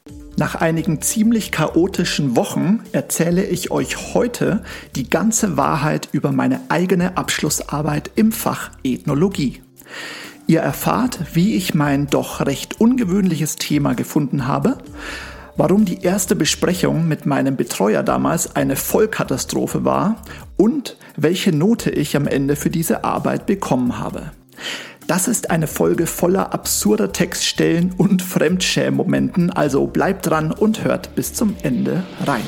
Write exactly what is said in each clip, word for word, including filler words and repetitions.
Nach einigen ziemlich chaotischen Wochen erzähle ich euch heute die ganze Wahrheit über meine eigene Abschlussarbeit im Fach Ethnologie. Ihr erfahrt, wie ich mein doch recht ungewöhnliches Thema gefunden habe, warum die erste Besprechung mit meinem Betreuer damals eine Vollkatastrophe war und welche Note ich am Ende für diese Arbeit bekommen habe. Das ist eine Folge voller absurder Textstellen und Fremdschämen-Momenten, also bleibt dran und hört bis zum Ende rein.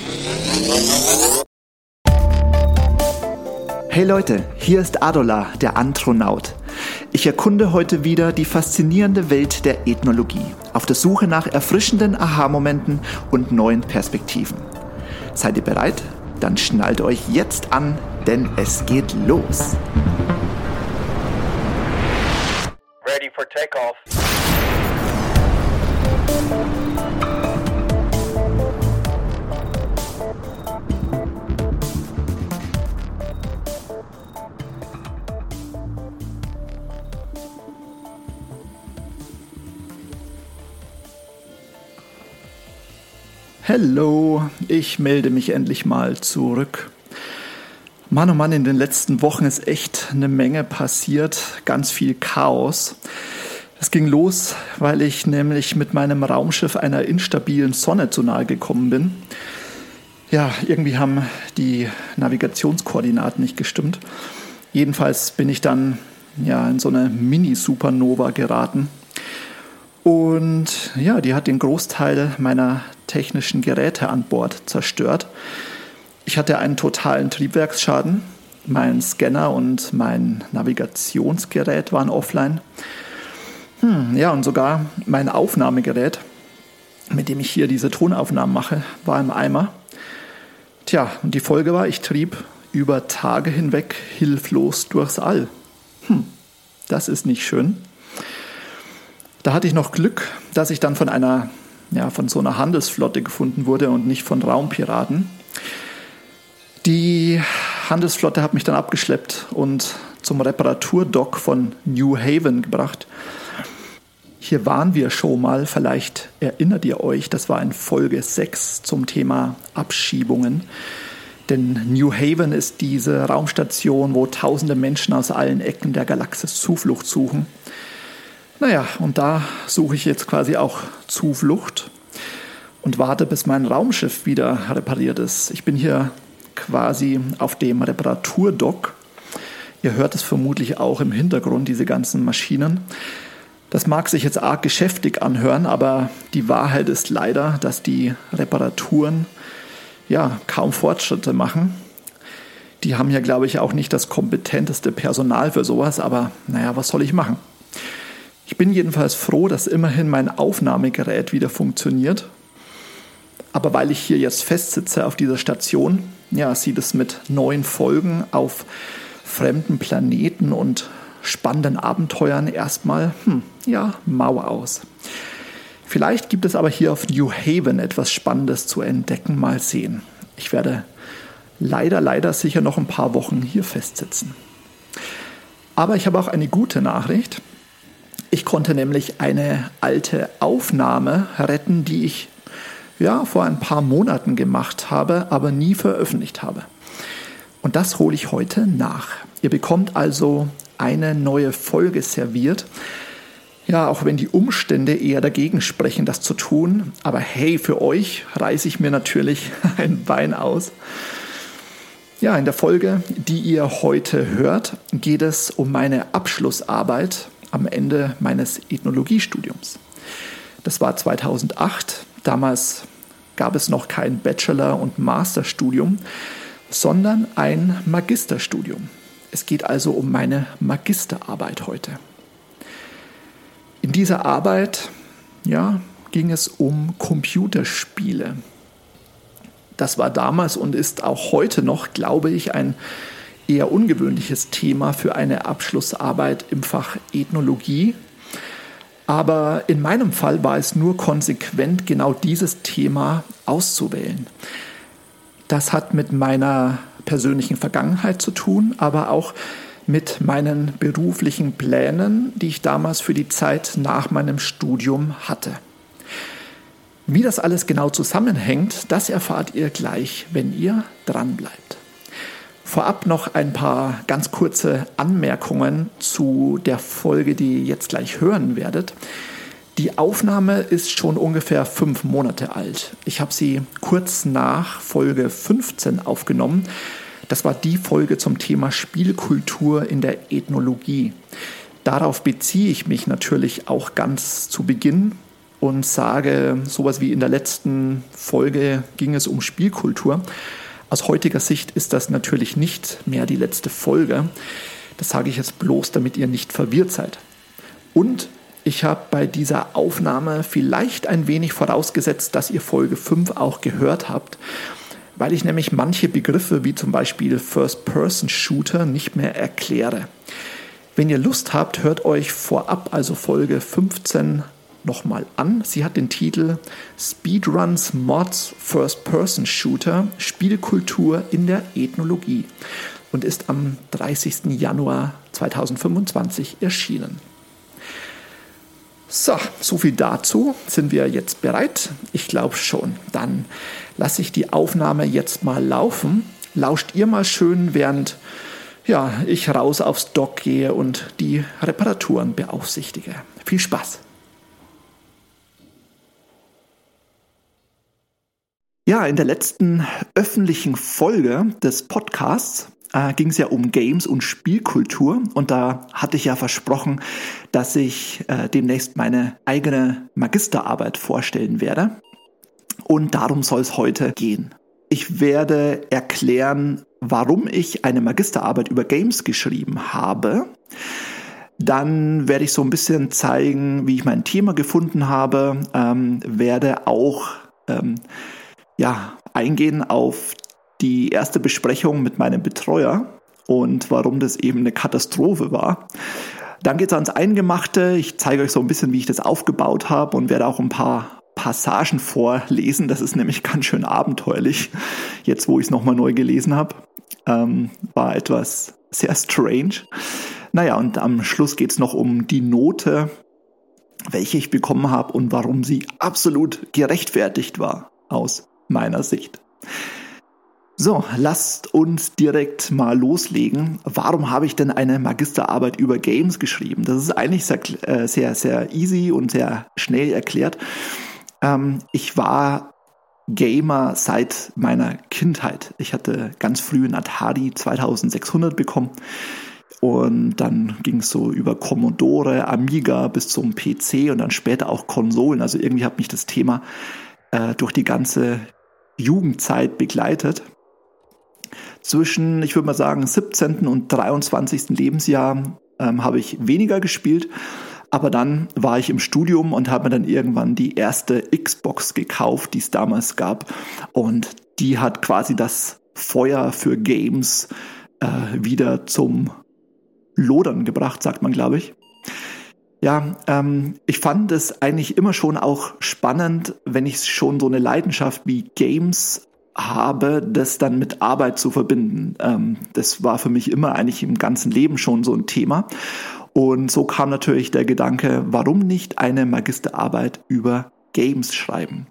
Hey Leute, hier ist Adola, der Antronaut. Ich erkunde heute wieder die faszinierende Welt der Ethnologie, auf der Suche nach erfrischenden Aha-Momenten und neuen Perspektiven. Seid ihr bereit? Dann schnallt euch jetzt an, denn es geht los. Ready for takeoff. Hallo, ich melde mich endlich mal zurück. Mann, oh Mann, in den letzten Wochen ist echt eine Menge passiert, ganz viel Chaos. Es ging los, weil ich nämlich mit meinem Raumschiff einer instabilen Sonne zu nahe gekommen bin. Ja, irgendwie haben die Navigationskoordinaten nicht gestimmt. Jedenfalls bin ich dann ja in so eine Mini-Supernova geraten. Und ja, die hat den Großteil meiner technischen Geräte an Bord zerstört. Ich hatte einen totalen Triebwerksschaden. Mein Scanner und mein Navigationsgerät waren offline. Hm, ja, und sogar mein Aufnahmegerät, mit dem ich hier diese Tonaufnahmen mache, war im Eimer. Tja, und die Folge war, ich trieb über Tage hinweg hilflos durchs All. Hm, das ist nicht schön. Da hatte ich noch Glück, dass ich dann von einer, ja, von so einer Handelsflotte gefunden wurde und nicht von Raumpiraten. Die Handelsflotte hat mich dann abgeschleppt und zum Reparaturdock von New Haven gebracht. Hier waren wir schon mal, vielleicht erinnert ihr euch, das war in Folge sechs zum Thema Abschiebungen. Denn New Haven ist diese Raumstation, wo tausende Menschen aus allen Ecken der Galaxis Zuflucht suchen. Naja, und da suche ich jetzt quasi auch Zuflucht und warte, bis mein Raumschiff wieder repariert ist. Ich bin hier quasi auf dem Reparaturdock. Ihr hört es vermutlich auch im Hintergrund, diese ganzen Maschinen. Das mag sich jetzt arg geschäftig anhören, aber die Wahrheit ist leider, dass die Reparaturen ja kaum Fortschritte machen. Die haben ja, glaube ich, auch nicht das kompetenteste Personal für sowas, aber naja, was soll ich machen? Ich bin jedenfalls froh, dass immerhin mein Aufnahmegerät wieder funktioniert. Aber weil ich hier jetzt festsitze auf dieser Station, ja, sieht es mit neuen Folgen auf fremden Planeten und spannenden Abenteuern erstmal, hm, ja, mau aus. Vielleicht gibt es aber hier auf New Haven etwas Spannendes zu entdecken, mal sehen. Ich werde leider, leider sicher noch ein paar Wochen hier festsitzen. Aber ich habe auch eine gute Nachricht. Ich konnte nämlich eine alte Aufnahme retten, die ich ja vor ein paar Monaten gemacht habe, aber nie veröffentlicht habe. Und das hole ich heute nach. Ihr bekommt also eine neue Folge serviert. Ja, auch wenn die Umstände eher dagegen sprechen, das zu tun. Aber hey, für euch reiße ich mir natürlich ein Bein aus. Ja, in der Folge, die ihr heute hört, geht es um meine Abschlussarbeit am Ende meines Ethnologiestudiums. Das war zweitausendacht. Damals gab es noch kein Bachelor- und Masterstudium, sondern ein Magisterstudium. Es geht also um meine Magisterarbeit heute. In dieser Arbeit, ja, ging es um Computerspiele. Das war damals und ist auch heute noch, glaube ich, ein eher ungewöhnliches Thema für eine Abschlussarbeit im Fach Ethnologie. Aber in meinem Fall war es nur konsequent, genau dieses Thema auszuwählen. Das hat mit meiner persönlichen Vergangenheit zu tun, aber auch mit meinen beruflichen Plänen, die ich damals für die Zeit nach meinem Studium hatte. Wie das alles genau zusammenhängt, das erfahrt ihr gleich, wenn ihr dran bleibt. Vorab noch ein paar ganz kurze Anmerkungen zu der Folge, die ihr jetzt gleich hören werdet. Die Aufnahme ist schon ungefähr fünf Monate alt. Ich habe sie kurz nach Folge fünfzehn aufgenommen. Das war die Folge zum Thema Spielkultur in der Ethnologie. Darauf beziehe ich mich natürlich auch ganz zu Beginn und sage, sowas wie in der letzten Folge ging es um Spielkultur. Aus heutiger Sicht ist das natürlich nicht mehr die letzte Folge. Das sage ich jetzt bloß, damit ihr nicht verwirrt seid. Und ich habe bei dieser Aufnahme vielleicht ein wenig vorausgesetzt, dass ihr Folge fünf auch gehört habt, weil ich nämlich manche Begriffe wie zum Beispiel First-Person-Shooter nicht mehr erkläre. Wenn ihr Lust habt, hört euch vorab, also Folge fünfzehn, nochmal an. Sie hat den Titel Speedruns, Mods, First-Person-Shooter, Spielkultur in der Ethnologie und ist am dreißigsten Januar zweitausendfünfundzwanzig erschienen. So, so viel dazu. Sind wir jetzt bereit? Ich glaube schon. Dann lasse ich die Aufnahme jetzt mal laufen. Lauscht ihr mal schön, während ja, ich raus aufs Dock gehe und die Reparaturen beaufsichtige. Viel Spaß! Ja, in der letzten öffentlichen Folge des Podcasts äh, ging es ja um Games und Spielkultur und da hatte ich ja versprochen, dass ich äh, demnächst meine eigene Magisterarbeit vorstellen werde und darum soll es heute gehen. Ich werde erklären, warum ich eine Magisterarbeit über Games geschrieben habe. Dann werde ich so ein bisschen zeigen, wie ich mein Thema gefunden habe, ähm, werde auch ähm, ja, eingehen auf die erste Besprechung mit meinem Betreuer und warum das eben eine Katastrophe war. Dann geht es ans Eingemachte. Ich zeige euch so ein bisschen, wie ich das aufgebaut habe und werde auch ein paar Passagen vorlesen. Das ist nämlich ganz schön abenteuerlich. Jetzt, wo ich es nochmal neu gelesen habe, ähm, war etwas sehr strange. Naja, und am Schluss geht es noch um die Note, welche ich bekommen habe und warum sie absolut gerechtfertigt war aus meiner Sicht. So, lasst uns direkt mal loslegen. Warum habe ich denn eine Magisterarbeit über Games geschrieben? Das ist eigentlich sehr, äh, sehr, sehr easy und sehr schnell erklärt. Ähm, ich war Gamer seit meiner Kindheit. Ich hatte ganz früh einen Atari zweitausendsechshundert bekommen und dann ging es so über Commodore, Amiga bis zum P C und dann später auch Konsolen. Also irgendwie hat mich das Thema äh, durch die ganze Jugendzeit begleitet. Zwischen, ich würde mal sagen, siebzehnten und dreiundzwanzigsten Lebensjahr ähm, habe ich weniger gespielt, aber dann war ich im Studium und habe mir dann irgendwann die erste Xbox gekauft, die es damals gab, und die hat quasi das Feuer für Games äh, wieder zum Lodern gebracht, sagt man, glaube ich. Ja, ähm, ich fand es eigentlich immer schon auch spannend, wenn ich schon so eine Leidenschaft wie Games habe, das dann mit Arbeit zu verbinden. Ähm, das war für mich immer eigentlich im ganzen Leben schon so ein Thema. Und so kam natürlich der Gedanke, warum nicht eine Magisterarbeit über Games schreiben?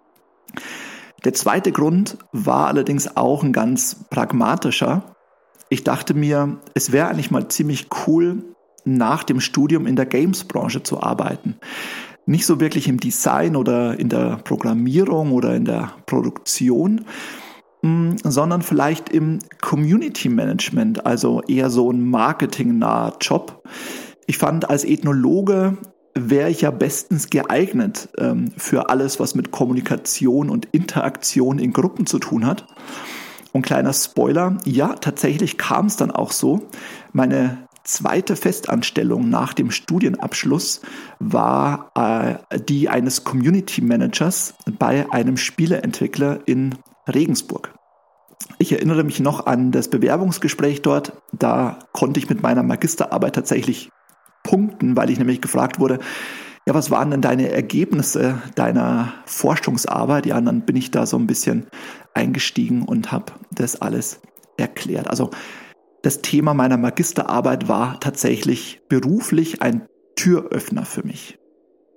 Der zweite Grund war allerdings auch ein ganz pragmatischer. Ich dachte mir, es wäre eigentlich mal ziemlich cool, nach dem Studium in der Games-Branche zu arbeiten. Nicht so wirklich im Design oder in der Programmierung oder in der Produktion, mh, sondern vielleicht im Community Management, also eher so ein marketingnaher Job. Ich fand, als Ethnologe wäre ich ja bestens geeignet ähm, für alles, was mit Kommunikation und Interaktion in Gruppen zu tun hat. Und kleiner Spoiler, ja, tatsächlich kam es dann auch so. Meine zweite Festanstellung nach dem Studienabschluss war äh, die eines Community Managers bei einem Spieleentwickler in Regensburg. Ich erinnere mich noch an das Bewerbungsgespräch dort. Da konnte ich mit meiner Magisterarbeit tatsächlich punkten, weil ich nämlich gefragt wurde, ja, was waren denn deine Ergebnisse deiner Forschungsarbeit? Ja, und dann bin ich da so ein bisschen eingestiegen und habe das alles erklärt. Also das Thema meiner Magisterarbeit war tatsächlich beruflich ein Türöffner für mich.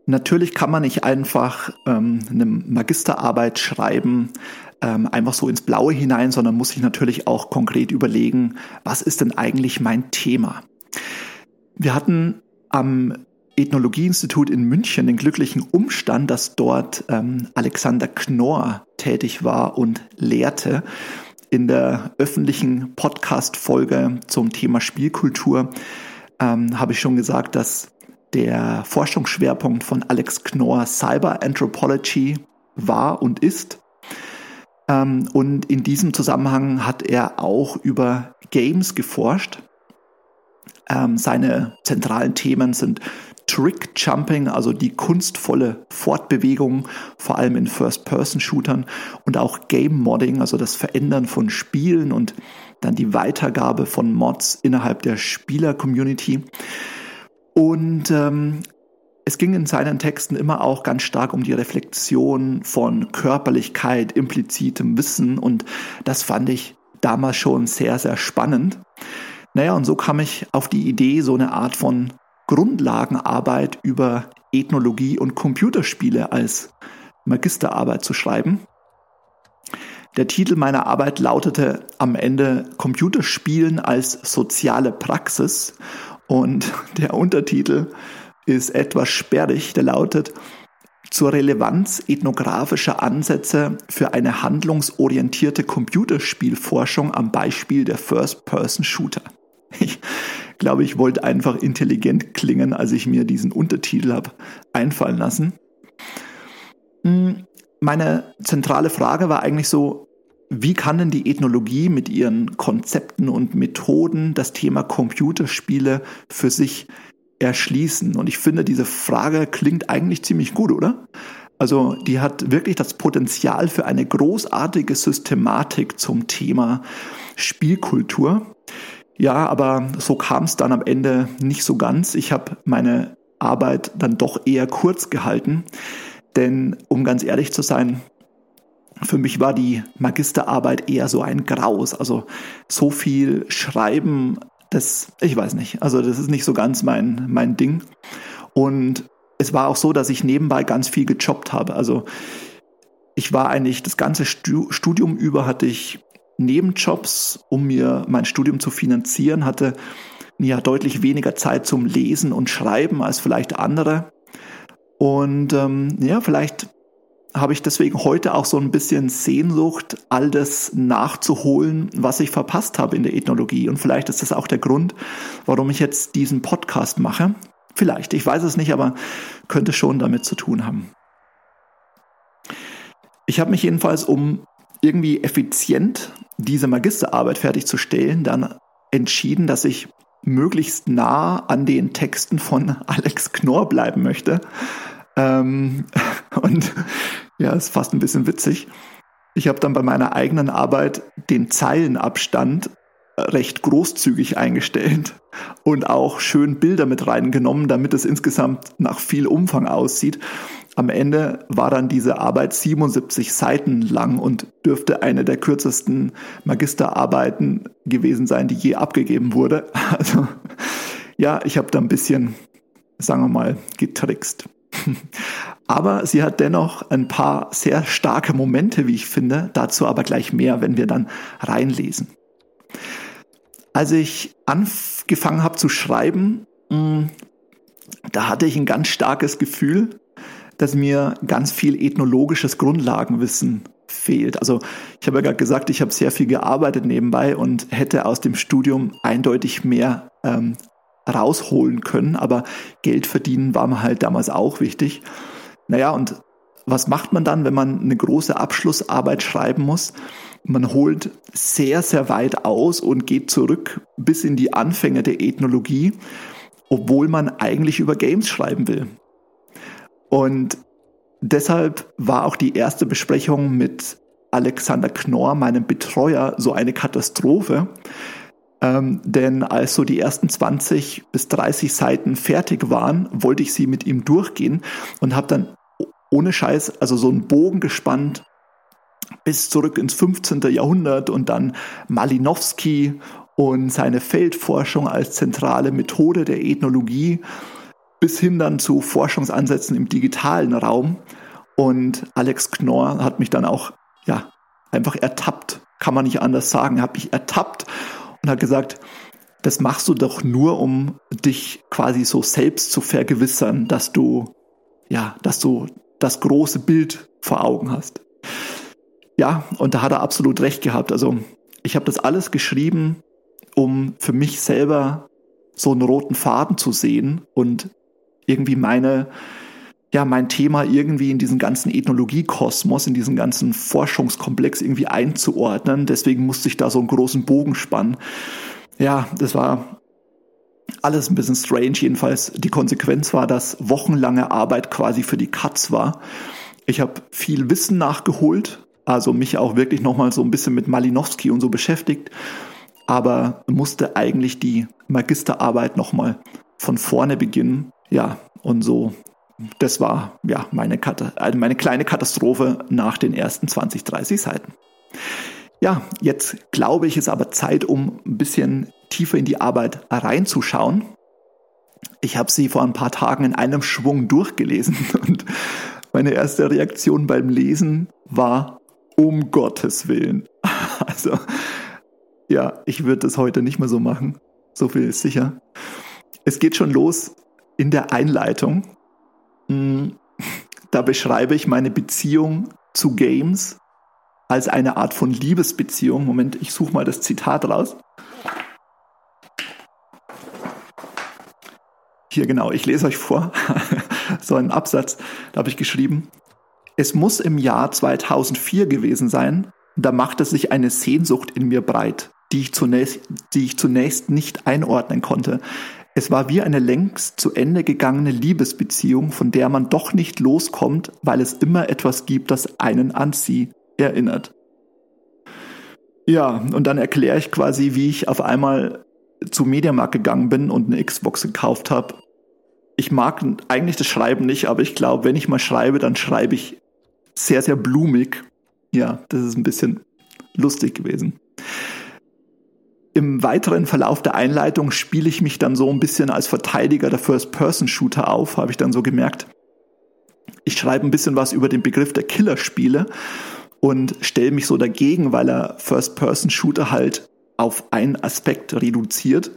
Natürlich kann man nicht einfach ähm, eine Magisterarbeit schreiben, ähm, einfach so ins Blaue hinein, sondern muss sich natürlich auch konkret überlegen, was ist denn eigentlich mein Thema? Wir hatten am Ethnologieinstitut in München den glücklichen Umstand, dass dort ähm, Alexander Knorr tätig war und lehrte. In der öffentlichen Podcast-Folge zum Thema Spielkultur ähm, habe ich schon gesagt, dass der Forschungsschwerpunkt von Alex Knorr Cyber Anthropology war und ist. Ähm, und in diesem Zusammenhang hat er auch über Games geforscht. Ähm, seine zentralen Themen sind Trick-Jumping, also die kunstvolle Fortbewegung, vor allem in First-Person-Shootern, und auch Game-Modding, also das Verändern von Spielen und dann die Weitergabe von Mods innerhalb der Spieler-Community. Und ähm, es ging in seinen Texten immer auch ganz stark um die Reflexion von Körperlichkeit, implizitem Wissen, und das fand ich damals schon sehr, sehr spannend. Naja, und so kam ich auf die Idee, so eine Art von Grundlagenarbeit über Ethnologie und Computerspiele als Magisterarbeit zu schreiben. Der Titel meiner Arbeit lautete am Ende Computerspielen als soziale Praxis, und der Untertitel ist etwas sperrig, der lautet zur Relevanz ethnografischer Ansätze für eine handlungsorientierte Computerspielforschung am Beispiel der First-Person-Shooter. Ich glaube, ich wollte einfach intelligent klingen, als ich mir diesen Untertitel habe einfallen lassen. Meine zentrale Frage war eigentlich so, wie kann denn die Ethnologie mit ihren Konzepten und Methoden das Thema Computerspiele für sich erschließen? Und ich finde, diese Frage klingt eigentlich ziemlich gut, oder? Also die hat wirklich das Potenzial für eine großartige Systematik zum Thema Spielkultur. Ja, aber so kam es dann am Ende nicht so ganz. Ich habe meine Arbeit dann doch eher kurz gehalten, denn um ganz ehrlich zu sein, für mich war die Magisterarbeit eher so ein Graus. Also so viel Schreiben, das, ich weiß nicht, also das ist nicht so ganz mein, mein Ding. Und es war auch so, dass ich nebenbei ganz viel gejobbt habe. Also ich war eigentlich das ganze Studium über hatte ich Nebenjobs, um mir mein Studium zu finanzieren, hatte ja deutlich weniger Zeit zum Lesen und Schreiben als vielleicht andere. Und ähm, ja, vielleicht habe ich deswegen heute auch so ein bisschen Sehnsucht, all das nachzuholen, was ich verpasst habe in der Ethnologie. Und vielleicht ist das auch der Grund, warum ich jetzt diesen Podcast mache. Vielleicht, ich weiß es nicht, aber könnte schon damit zu tun haben. Ich habe mich jedenfalls, um irgendwie effizient diese Magisterarbeit fertigzustellen, dann entschieden, dass ich möglichst nah an den Texten von Alex Knorr bleiben möchte. Ähm, und ja, ist fast ein bisschen witzig. Ich habe dann bei meiner eigenen Arbeit den Zeilenabstand recht großzügig eingestellt und auch schön Bilder mit reingenommen, damit es insgesamt nach viel Umfang aussieht. Am Ende war dann diese Arbeit siebenundsiebzig Seiten lang und dürfte eine der kürzesten Magisterarbeiten gewesen sein, die je abgegeben wurde. Also ja, ich habe da ein bisschen, sagen wir mal, getrickst. Aber sie hat dennoch ein paar sehr starke Momente, wie ich finde. Dazu aber gleich mehr, wenn wir dann reinlesen. Als ich angefangen habe zu schreiben, da hatte ich ein ganz starkes Gefühl, dass mir ganz viel ethnologisches Grundlagenwissen fehlt. Also ich habe ja gerade gesagt, ich habe sehr viel gearbeitet nebenbei und hätte aus dem Studium eindeutig mehr ähm, rausholen können, aber Geld verdienen war mir halt damals auch wichtig. Naja, und was macht man dann, wenn man eine große Abschlussarbeit schreiben muss? Man holt sehr, sehr weit aus und geht zurück bis in die Anfänge der Ethnologie, obwohl man eigentlich über Games schreiben will. Und deshalb war auch die erste Besprechung mit Alexander Knorr, meinem Betreuer, so eine Katastrophe. Ähm, denn als so die ersten zwanzig bis dreißig Seiten fertig waren, wollte ich sie mit ihm durchgehen und habe dann ohne Scheiß, also so einen Bogen gespannt bis zurück ins fünfzehnten Jahrhundert und dann Malinowski und seine Feldforschung als zentrale Methode der Ethnologie. bis hin dann zu Forschungsansätzen im digitalen Raum. Und Alex Knorr hat mich dann auch, ja, einfach ertappt, kann man nicht anders sagen. Er hat mich ertappt und hat gesagt, das machst du doch nur, um dich quasi so selbst zu vergewissern, dass du, ja, dass du das große Bild vor Augen hast. Ja, und da hat er absolut recht gehabt. Also ich habe das alles geschrieben, um für mich selber so einen roten Faden zu sehen und irgendwie meine, ja, mein Thema irgendwie in diesen ganzen Ethnologie-Kosmos, in diesen ganzen Forschungskomplex irgendwie einzuordnen. Deswegen musste ich da so einen großen Bogen spannen. Ja, das war alles ein bisschen strange. Jedenfalls die Konsequenz war, dass wochenlange Arbeit quasi für die Katz war. Ich habe viel Wissen nachgeholt, also mich auch wirklich nochmal so ein bisschen mit Malinowski und so beschäftigt, aber musste eigentlich die Magisterarbeit nochmal von vorne beginnen. Ja, und so, das war ja meine, Kat- meine kleine Katastrophe nach den ersten zwanzig, dreißig Seiten. Ja, jetzt glaube ich, ist aber Zeit, um ein bisschen tiefer in die Arbeit reinzuschauen. Ich habe sie vor ein paar Tagen in einem Schwung durchgelesen und meine erste Reaktion beim Lesen war, um Gottes Willen. Also, ja, ich würde das heute nicht mehr so machen. So viel ist sicher. Es geht schon los in der Einleitung. Da beschreibe ich meine Beziehung zu Games als eine Art von Liebesbeziehung. Moment, ich suche mal das Zitat raus. Hier genau, ich lese euch vor. So einen Absatz, da habe ich geschrieben. Es muss im Jahr zweitausendvier gewesen sein, da machte sich eine Sehnsucht in mir breit, die ich zunächst, die ich zunächst nicht einordnen konnte. Es war wie eine längst zu Ende gegangene Liebesbeziehung, von der man doch nicht loskommt, weil es immer etwas gibt, das einen an sie erinnert. Ja, und dann erkläre ich quasi, wie ich auf einmal zu Mediamarkt gegangen bin und eine Xbox gekauft habe. Ich mag eigentlich das Schreiben nicht, aber ich glaube, wenn ich mal schreibe, dann schreibe ich sehr, sehr blumig. Ja, das ist ein bisschen lustig gewesen. Im weiteren Verlauf der Einleitung spiele ich mich dann so ein bisschen als Verteidiger der First-Person-Shooter auf, habe ich dann so gemerkt. Ich schreibe ein bisschen was über den Begriff der Killerspiele und stelle mich so dagegen, weil er First-Person-Shooter halt auf einen Aspekt reduziert.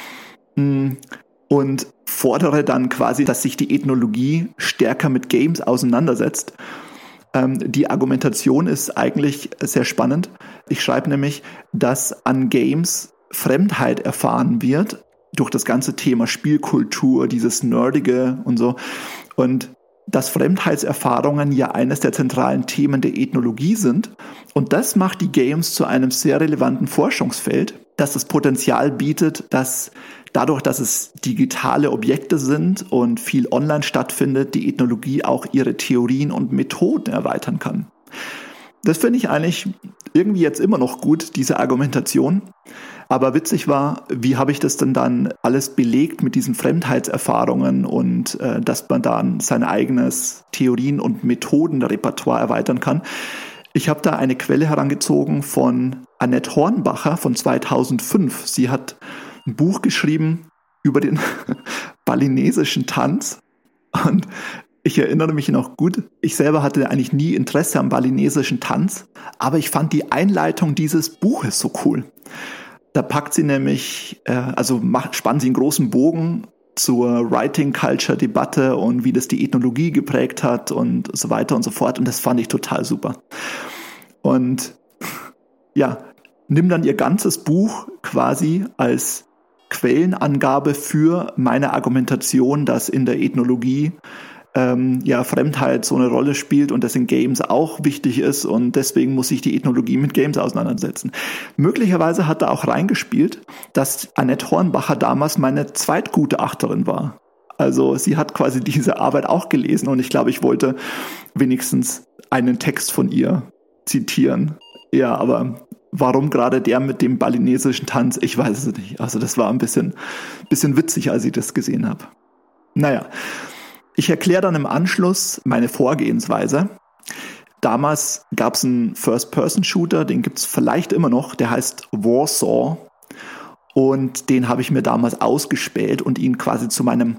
Und fordere dann quasi, dass sich die Ethnologie stärker mit Games auseinandersetzt. Ähm, die Argumentation ist eigentlich sehr spannend. Ich schreibe nämlich, dass an Games Fremdheit erfahren wird durch das ganze Thema Spielkultur, dieses Nerdige und so. Und dass Fremdheitserfahrungen ja eines der zentralen Themen der Ethnologie sind. Und das macht die Games zu einem sehr relevanten Forschungsfeld, das das Potenzial bietet, dass dadurch, dass es digitale Objekte sind und viel online stattfindet, die Ethnologie auch ihre Theorien und Methoden erweitern kann. Das finde ich eigentlich irgendwie jetzt immer noch gut, diese Argumentation. Aber witzig war, wie habe ich das denn dann alles belegt mit diesen Fremdheitserfahrungen und äh, dass man dann sein eigenes Theorien- und Methodenrepertoire erweitern kann. Ich habe da eine Quelle herangezogen von Annette Hornbacher von zweitausendfünf. Sie hat ein Buch geschrieben über den balinesischen Tanz und ich erinnere mich noch gut, ich selber hatte eigentlich nie Interesse am balinesischen Tanz, aber ich fand die Einleitung dieses Buches so cool. Da packt sie nämlich, äh, also macht, spannt sie einen großen Bogen zur Writing-Culture-Debatte und wie das die Ethnologie geprägt hat und so weiter und so fort. Und das fand ich total super. Und ja, nimm dann ihr ganzes Buch quasi als Quellenangabe für meine Argumentation, dass in der Ethnologie ähm, ja Fremdheit so eine Rolle spielt und das in Games auch wichtig ist und deswegen muss sich die Ethnologie mit Games auseinandersetzen. Möglicherweise hat da auch reingespielt, dass Annette Hornbacher damals meine Zweitgutachterin war. Also sie hat quasi diese Arbeit auch gelesen und ich glaube, ich wollte wenigstens einen Text von ihr zitieren. Ja, aber warum gerade der mit dem balinesischen Tanz? Ich weiß es nicht. Also das war ein bisschen, bisschen witzig, als ich das gesehen habe. Naja, ich erkläre dann im Anschluss meine Vorgehensweise. Damals gab es einen First-Person-Shooter, den gibt es vielleicht immer noch, der heißt Warsaw. Und den habe ich mir damals ausgespäht und ihn quasi zu meinem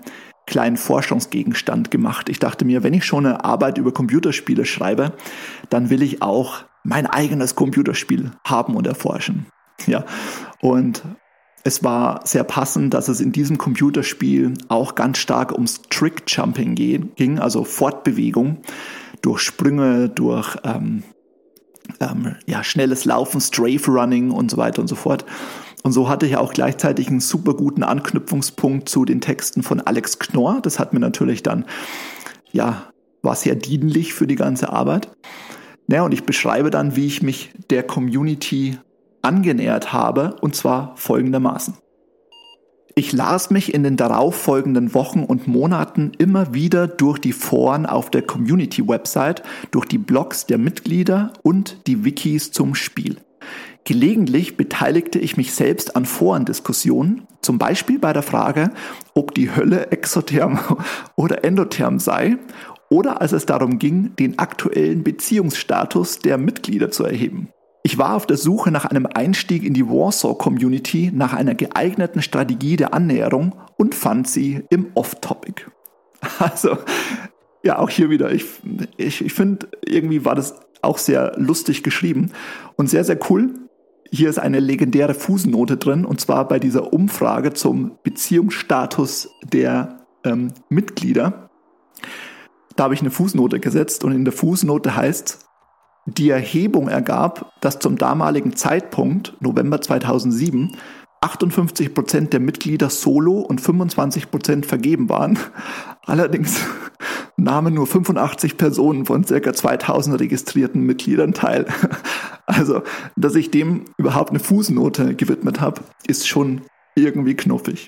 kleinen Forschungsgegenstand gemacht. Ich dachte mir, wenn ich schon eine Arbeit über Computerspiele schreibe, dann will ich auch mein eigenes Computerspiel haben und erforschen. Ja, und es war sehr passend, dass es in diesem Computerspiel auch ganz stark ums Trick-Jumping ging, also Fortbewegung durch Sprünge, durch ähm, ähm, ja, schnelles Laufen, Strafe-Running und so weiter und so fort. Und so hatte ich auch gleichzeitig einen super guten Anknüpfungspunkt zu den Texten von Alex Knorr. Das hat mir natürlich dann, ja, war sehr dienlich für die ganze Arbeit. Naja, und ich beschreibe dann, wie ich mich der Community angenähert habe, und zwar folgendermaßen. Ich las mich in den darauffolgenden Wochen und Monaten immer wieder durch die Foren auf der Community-Website, durch die Blogs der Mitglieder und die Wikis zum Spiel. Gelegentlich beteiligte ich mich selbst an Forendiskussionen, zum Beispiel bei der Frage, ob die Hölle exotherm oder endotherm sei, oder als es darum ging, den aktuellen Beziehungsstatus der Mitglieder zu erheben. Ich war auf der Suche nach einem Einstieg in die Warsaw-Community, nach einer geeigneten Strategie der Annäherung und fand sie im Off-Topic. Also, ja, auch hier wieder, ich, ich, ich finde, irgendwie war das auch sehr lustig geschrieben und sehr, sehr cool. Hier ist eine legendäre Fußnote drin, und zwar bei dieser Umfrage zum Beziehungsstatus der ähm, Mitglieder. Da habe ich eine Fußnote gesetzt, und in der Fußnote heißt, die Erhebung ergab, dass zum damaligen Zeitpunkt, November zweitausendsieben, achtundfünfzig Prozent der Mitglieder solo und fünfundzwanzig Prozent vergeben waren. Allerdings nahmen nur fünfundachtzig Personen von ca. zweitausend registrierten Mitgliedern teil. Also, dass ich dem überhaupt eine Fußnote gewidmet habe, ist schon irgendwie knuffig.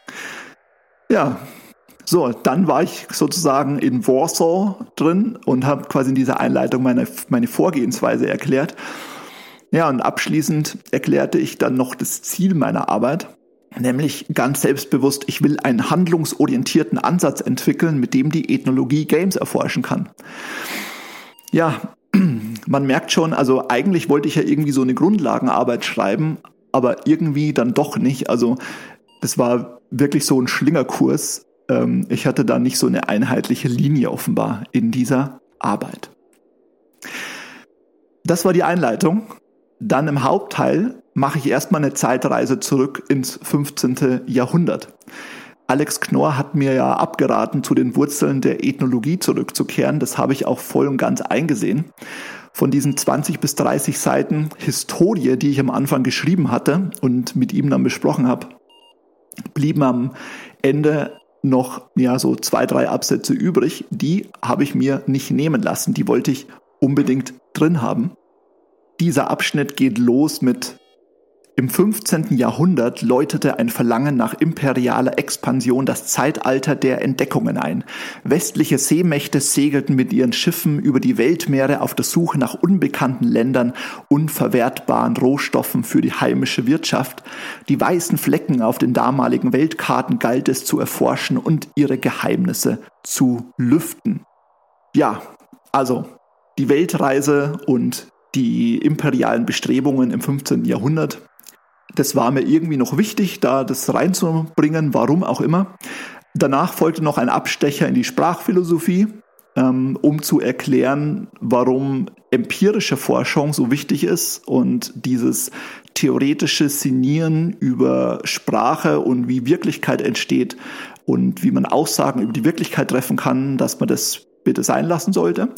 Ja, so, dann war ich sozusagen in Warsaw drin und habe quasi in dieser Einleitung meine, meine Vorgehensweise erklärt. Ja, und abschließend erklärte ich dann noch das Ziel meiner Arbeit, nämlich ganz selbstbewusst, ich will einen handlungsorientierten Ansatz entwickeln, mit dem die Ethnologie Games erforschen kann. Ja, man merkt schon, also eigentlich wollte ich ja irgendwie so eine Grundlagenarbeit schreiben, aber irgendwie dann doch nicht. Also das war wirklich so ein Schlingerkurs. Ähm, ich hatte da nicht so eine einheitliche Linie offenbar in dieser Arbeit. Das war die Einleitung. Dann im Hauptteil mache ich erstmal eine Zeitreise zurück ins fünfzehnten Jahrhundert. Alex Knorr hat mir ja abgeraten, zu den Wurzeln der Ethnologie zurückzukehren. Das habe ich auch voll und ganz eingesehen. Von diesen zwanzig bis dreißig Seiten Historie, die ich am Anfang geschrieben hatte und mit ihm dann besprochen habe, blieben am Ende noch ja so zwei, drei Absätze übrig. Die habe ich mir nicht nehmen lassen. Die wollte ich unbedingt drin haben. Dieser Abschnitt geht los mit: Im fünfzehnten Jahrhundert läutete ein Verlangen nach imperialer Expansion das Zeitalter der Entdeckungen ein. Westliche Seemächte segelten mit ihren Schiffen über die Weltmeere auf der Suche nach unbekannten Ländern, unverwertbaren Rohstoffen für die heimische Wirtschaft. Die weißen Flecken auf den damaligen Weltkarten galt es zu erforschen und ihre Geheimnisse zu lüften. Ja, also die Weltreise und die imperialen Bestrebungen im fünfzehnten Jahrhundert. Das war mir irgendwie noch wichtig, da das reinzubringen, warum auch immer. Danach folgte noch ein Abstecher in die Sprachphilosophie, ähm, um zu erklären, warum empirische Forschung so wichtig ist und dieses theoretische Sinnieren über Sprache und wie Wirklichkeit entsteht und wie man Aussagen über die Wirklichkeit treffen kann, dass man das bitte sein lassen sollte.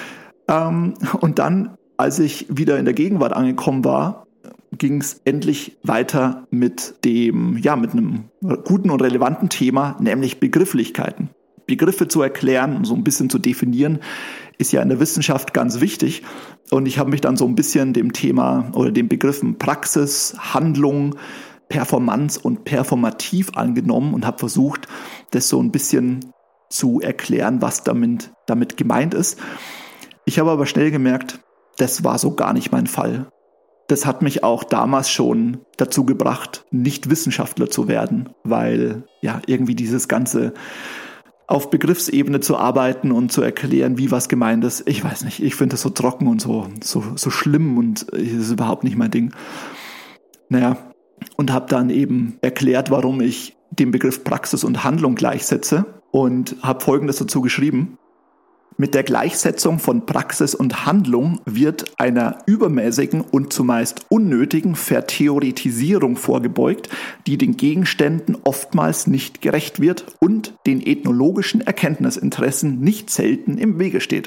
Ähm, und dann, als ich wieder in der Gegenwart angekommen war, ging es endlich weiter mit dem, ja, mit einem guten und relevanten Thema, nämlich Begrifflichkeiten. Begriffe zu erklären und so ein bisschen zu definieren, ist ja in der Wissenschaft ganz wichtig. Und ich habe mich dann so ein bisschen dem Thema oder den Begriffen Praxis, Handlung, Performance und performativ angenommen und habe versucht, das so ein bisschen zu erklären, was damit, damit gemeint ist. Ich habe aber schnell gemerkt, das war so gar nicht mein Fall. Das hat mich auch damals schon dazu gebracht, nicht Wissenschaftler zu werden, weil ja irgendwie dieses ganze auf Begriffsebene zu arbeiten und zu erklären, wie was gemeint ist, ich weiß nicht, ich finde das so trocken und so, so, so schlimm und das ist überhaupt nicht mein Ding. Naja, und habe dann eben erklärt, warum ich den Begriff Praxis und Handlung gleichsetze. und habe Folgendes dazu geschrieben. Mit der Gleichsetzung von Praxis und Handlung wird einer übermäßigen und zumeist unnötigen Vertheoretisierung vorgebeugt, die den Gegenständen oftmals nicht gerecht wird und den ethnologischen Erkenntnisinteressen nicht selten im Wege steht.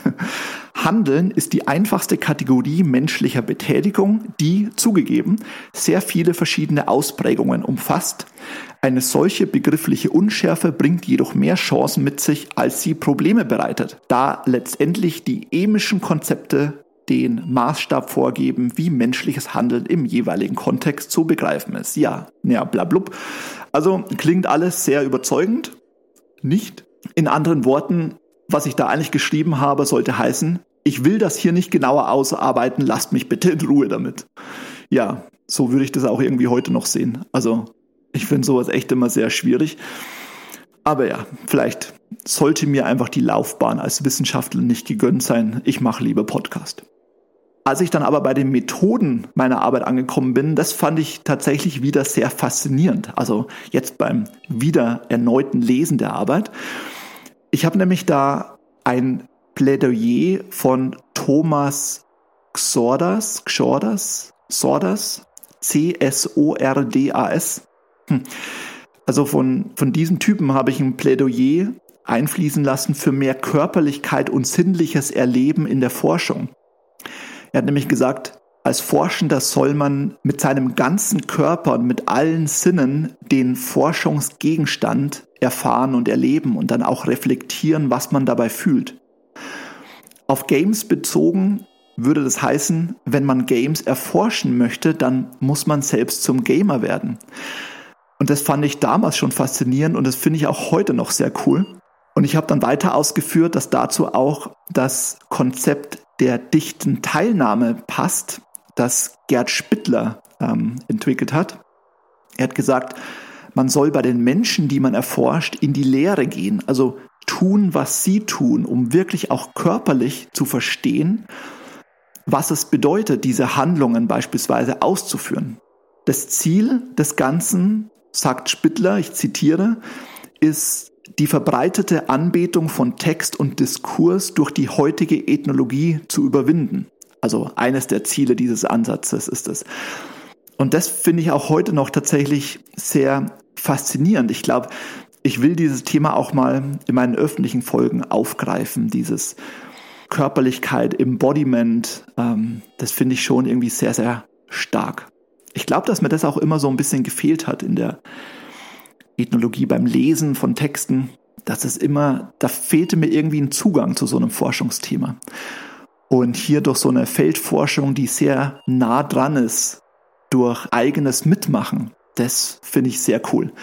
Handeln ist die einfachste Kategorie menschlicher Betätigung, die, zugegeben, sehr viele verschiedene Ausprägungen umfasst. Eine solche begriffliche Unschärfe bringt jedoch mehr Chancen mit sich, als sie Probleme bereitet, da letztendlich die emischen Konzepte den Maßstab vorgeben, wie menschliches Handeln im jeweiligen Kontext zu begreifen ist. Ja, ja, blablub. Also klingt alles sehr überzeugend. Nicht? In anderen Worten, was ich da eigentlich geschrieben habe, sollte heißen, ich will das hier nicht genauer ausarbeiten, lasst mich bitte in Ruhe damit. Ja, so würde ich das auch irgendwie heute noch sehen. Also ich finde sowas echt immer sehr schwierig. Aber ja, vielleicht sollte mir einfach die Laufbahn als Wissenschaftler nicht gegönnt sein. Ich mache lieber Podcast. Als ich dann aber bei den Methoden meiner Arbeit angekommen bin, das fand ich tatsächlich wieder sehr faszinierend. Also jetzt beim wieder erneuten Lesen der Arbeit. Ich habe nämlich da ein Plädoyer von Thomas Xordas, Xordas, Xordas, C S O R D A S. Hm. Also von, von diesem Typen habe ich ein Plädoyer einfließen lassen für mehr Körperlichkeit und sinnliches Erleben in der Forschung. Er hat nämlich gesagt, als Forschender soll man mit seinem ganzen Körper und mit allen Sinnen den Forschungsgegenstand erfahren und erleben und dann auch reflektieren, was man dabei fühlt. Auf Games bezogen würde das heißen, wenn man Games erforschen möchte, dann muss man selbst zum Gamer werden. Und das fand ich damals schon faszinierend und das finde ich auch heute noch sehr cool. Und ich habe dann weiter ausgeführt, dass dazu auch das Konzept der dichten Teilnahme passt, das Gerd Spittler ähm, entwickelt hat. Er hat gesagt, man soll bei den Menschen, die man erforscht, in die Lehre gehen, also tun, was sie tun, um wirklich auch körperlich zu verstehen, was es bedeutet, diese Handlungen beispielsweise auszuführen. Das Ziel des Ganzen, sagt Spittler, ich zitiere, ist die verbreitete Anbetung von Text und Diskurs durch die heutige Ethnologie zu überwinden. Also eines der Ziele dieses Ansatzes ist es. Und das finde ich auch heute noch tatsächlich sehr faszinierend. Ich glaube, ich will dieses Thema auch mal in meinen öffentlichen Folgen aufgreifen, dieses Körperlichkeit, Embodiment, ähm, das finde ich schon irgendwie sehr, sehr stark. Ich glaube, dass mir das auch immer so ein bisschen gefehlt hat in der Ethnologie beim Lesen von Texten, dass es immer, da fehlte mir irgendwie ein Zugang zu so einem Forschungsthema. Und hier durch so eine Feldforschung, die sehr nah dran ist, durch eigenes Mitmachen, das finde ich sehr cool.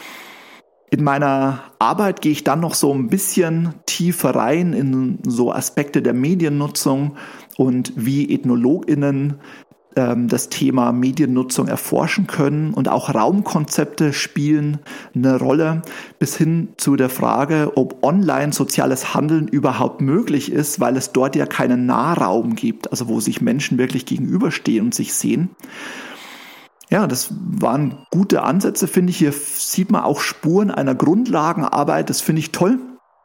In meiner Arbeit gehe ich dann noch so ein bisschen tiefer rein in so Aspekte der Mediennutzung und wie EthnologInnen ähm, das Thema Mediennutzung erforschen können, und auch Raumkonzepte spielen eine Rolle, bis hin zu der Frage, ob online soziales Handeln überhaupt möglich ist, weil es dort ja keinen Nahraum gibt, also wo sich Menschen wirklich gegenüberstehen und sich sehen. Ja, das waren gute Ansätze, finde ich. Hier sieht man auch Spuren einer Grundlagenarbeit, das finde ich toll.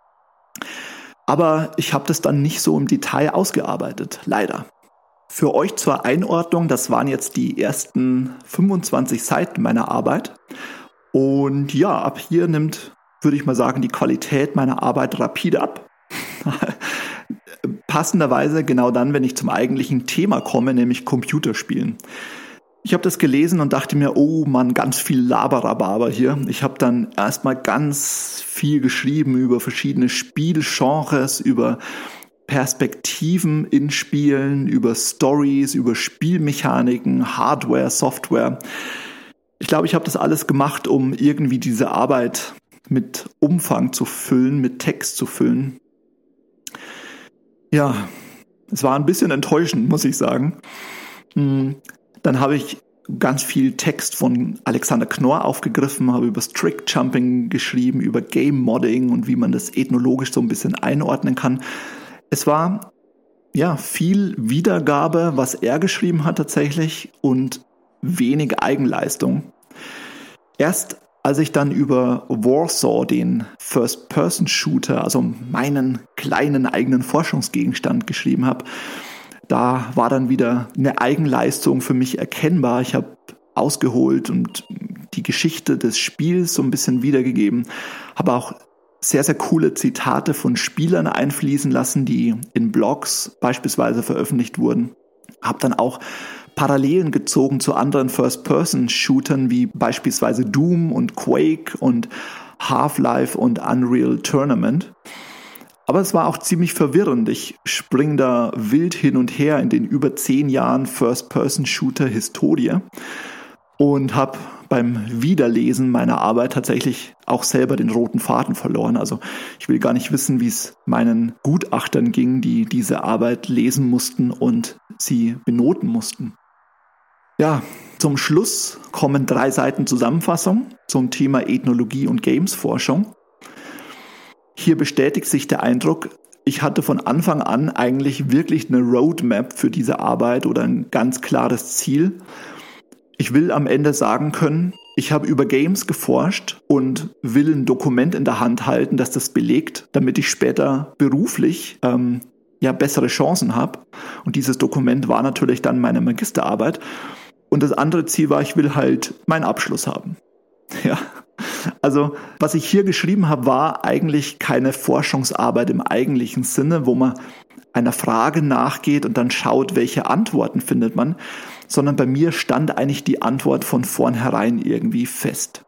Aber ich habe das dann nicht so im Detail ausgearbeitet, leider. Für euch zur Einordnung, das waren jetzt die ersten fünfundzwanzig Seiten meiner Arbeit. Und ja, ab hier nimmt, würde ich mal sagen, die Qualität meiner Arbeit rapide ab. Passenderweise genau dann, wenn ich zum eigentlichen Thema komme, nämlich Computerspielen. Ich habe das gelesen und dachte mir, oh Mann, ganz viel Laberababer hier. Ich habe dann erstmal ganz viel geschrieben über verschiedene Spielgenres, über Perspektiven in Spielen, über Stories, über Spielmechaniken, Hardware, Software. Ich glaube, ich habe das alles gemacht, um irgendwie diese Arbeit mit Umfang zu füllen, mit Text zu füllen. Ja, es war ein bisschen enttäuschend, muss ich sagen. Dann habe ich ganz viel Text von Alexander Knorr aufgegriffen, habe über Strict-Jumping geschrieben, über Game-Modding und wie man das ethnologisch so ein bisschen einordnen kann. Es war ja viel Wiedergabe, was er geschrieben hat tatsächlich, und wenig Eigenleistung. Erst Als ich dann über Warsaw, den First-Person-Shooter, also meinen kleinen eigenen Forschungsgegenstand geschrieben habe, da war dann wieder eine Eigenleistung für mich erkennbar. Ich habe ausgeholt und die Geschichte des Spiels so ein bisschen wiedergegeben, habe auch sehr, sehr coole Zitate von Spielern einfließen lassen, die in Blogs beispielsweise veröffentlicht wurden. Habe dann auch Parallelen gezogen zu anderen First-Person-Shootern wie beispielsweise Doom und Quake und Half-Life und Unreal Tournament. Aber es war auch ziemlich verwirrend. Ich springe da wild hin und her in den über zehn Jahren First-Person-Shooter-Historie und habe beim Wiederlesen meiner Arbeit tatsächlich auch selber den roten Faden verloren. Also ich will gar nicht wissen, wie es meinen Gutachtern ging, die diese Arbeit lesen mussten und sie benoten mussten. Ja, zum Schluss kommen drei Seiten Zusammenfassung zum Thema Ethnologie und Games-Forschung. Hier bestätigt sich der Eindruck, ich hatte von Anfang an eigentlich wirklich eine Roadmap für diese Arbeit oder ein ganz klares Ziel. Ich will am Ende sagen können, ich habe über Games geforscht und will ein Dokument in der Hand halten, das das belegt, damit ich später beruflich ähm, ja bessere Chancen habe. Und dieses Dokument war natürlich dann meine Magisterarbeit. Und das andere Ziel war, ich will halt meinen Abschluss haben. Ja, also was ich hier geschrieben habe, war eigentlich keine Forschungsarbeit im eigentlichen Sinne, wo man einer Frage nachgeht und dann schaut, welche Antworten findet man, sondern bei mir stand eigentlich die Antwort von vornherein irgendwie fest.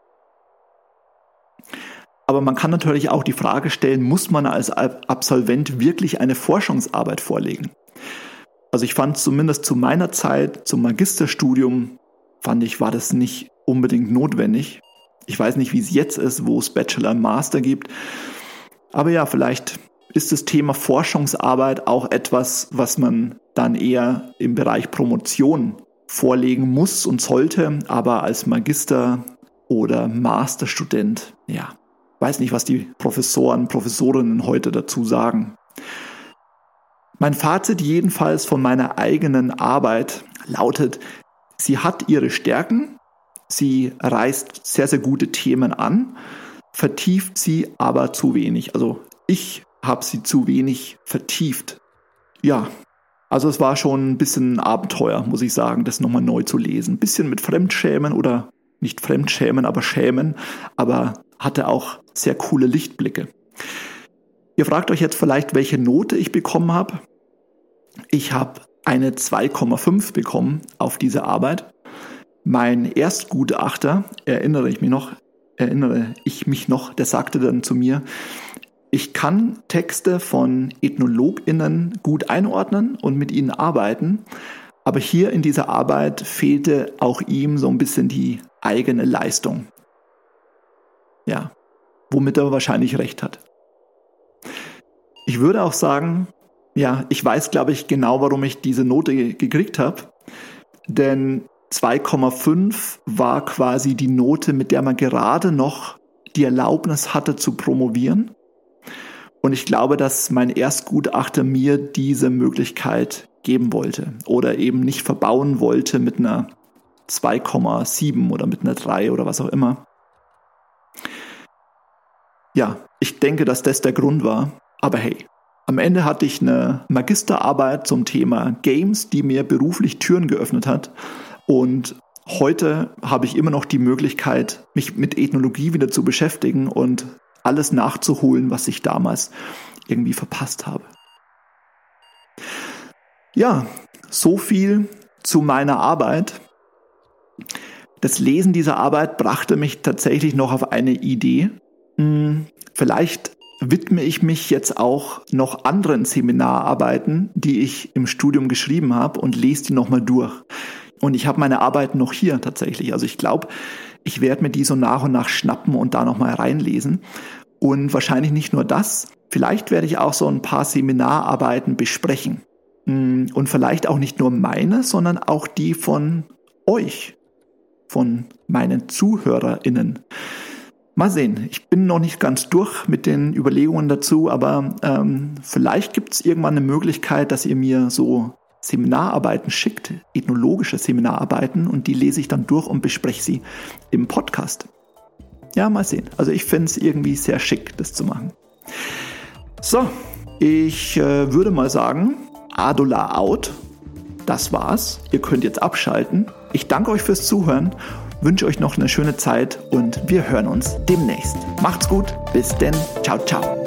Aber man kann natürlich auch die Frage stellen, muss man als Absolvent wirklich eine Forschungsarbeit vorlegen? Also ich fand zumindest zu meiner Zeit, zum Magisterstudium, fand ich, war das nicht unbedingt notwendig. Ich weiß nicht, wie es jetzt ist, wo es Bachelor und Master gibt. Aber ja, vielleicht ist das Thema Forschungsarbeit auch etwas, was man dann eher im Bereich Promotion vorlegen muss und sollte. Aber als Magister- oder Masterstudent, ja, weiß nicht, was die Professoren, Professorinnen heute dazu sagen. Mein Fazit jedenfalls von meiner eigenen Arbeit lautet, sie hat ihre Stärken, sie reißt sehr, sehr gute Themen an, vertieft sie aber zu wenig. Also ich habe sie zu wenig vertieft. Ja, also es war schon ein bisschen ein Abenteuer, muss ich sagen, das nochmal neu zu lesen. Ein bisschen mit Fremdschämen oder nicht Fremdschämen, aber Schämen, aber hatte auch sehr coole Lichtblicke. Ihr fragt euch jetzt vielleicht, welche Note ich bekommen habe. Ich habe eine zwei Komma fünf bekommen auf diese Arbeit. Mein Erstgutachter, erinnere ich mich noch, erinnere ich mich noch, der sagte dann zu mir, ich kann Texte von EthnologInnen gut einordnen und mit ihnen arbeiten, aber hier in dieser Arbeit fehlte auch ihm so ein bisschen die eigene Leistung. Ja, womit er wahrscheinlich recht hat. Ich würde auch sagen, ja, ich weiß, glaube ich, genau, warum ich diese Note ge- gekriegt habe. Denn zwei Komma fünf war quasi die Note, mit der man gerade noch die Erlaubnis hatte zu promovieren. Und ich glaube, dass mein Erstgutachter mir diese Möglichkeit geben wollte oder eben nicht verbauen wollte mit einer zwei Komma sieben oder mit einer drei oder was auch immer. Ja, ich denke, dass das der Grund war. Aber hey, am Ende hatte ich eine Magisterarbeit zum Thema Games, die mir beruflich Türen geöffnet hat. Und heute habe ich immer noch die Möglichkeit, mich mit Ethnologie wieder zu beschäftigen und alles nachzuholen, was ich damals irgendwie verpasst habe. Ja, so viel zu meiner Arbeit. Das Lesen dieser Arbeit brachte mich tatsächlich noch auf eine Idee. Hm, vielleicht widme ich mich jetzt auch noch anderen Seminararbeiten, die ich im Studium geschrieben habe und lese die nochmal durch. Und ich habe meine Arbeiten noch hier tatsächlich. Also ich glaube, ich werde mir die so nach und nach schnappen und da nochmal reinlesen. Und wahrscheinlich nicht nur das, vielleicht werde ich auch so ein paar Seminararbeiten besprechen. Und vielleicht auch nicht nur meine, sondern auch die von euch, von meinen ZuhörerInnen. Mal sehen, ich bin noch nicht ganz durch mit den Überlegungen dazu, aber ähm, vielleicht gibt es irgendwann eine Möglichkeit, dass ihr mir so Seminararbeiten schickt, ethnologische Seminararbeiten, und die lese ich dann durch und bespreche sie im Podcast. ja, mal sehen. Also ich finde es irgendwie sehr schick, das zu machen. So, ich äh, würde mal sagen, Adola out. Das war's. Ihr könnt jetzt abschalten. Ich danke euch fürs Zuhören, wünsche euch noch eine schöne Zeit und wir hören uns demnächst. Macht's gut, bis denn. Ciao, ciao.